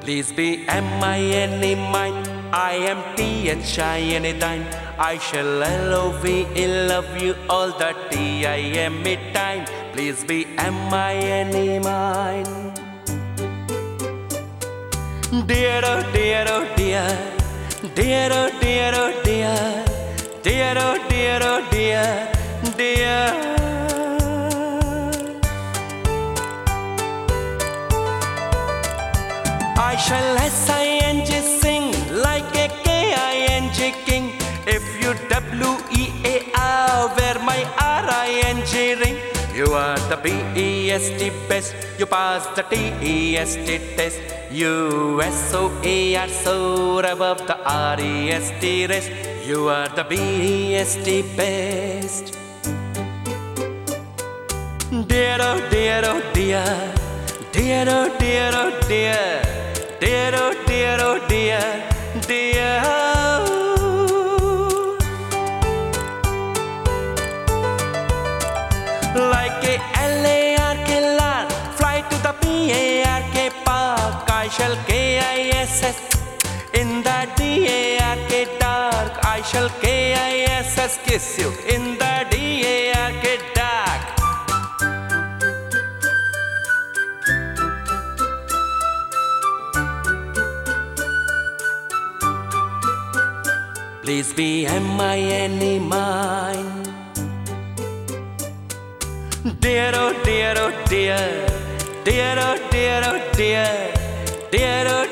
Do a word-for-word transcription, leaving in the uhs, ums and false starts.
Please be M I N E mine. I am T H I anytime. I shall L O V E love you all the T I M E time. Please be M I N E mine. Dear oh dear oh dear, dear oh dear oh dear, dear oh dear oh dear, dear. I shall S I N G sing like a K I N G king. If you W E A R, wear my R I N G ring. You are the B E S T best, you pass the T E S T test. You S O A R soar above the R E S T rest. You are the B E S T best. Dear oh dear oh dear, dear oh dear oh dear, dear oh dear oh dear, dear. Like a L A R K lark, fly to the P A R K park. I shall K I S S in the D A R K dark. I shall K I S S kiss you in the D A R K dark. Please be M I N E mine. Dear oh dear oh dear, dear oh dear oh dear, dear oh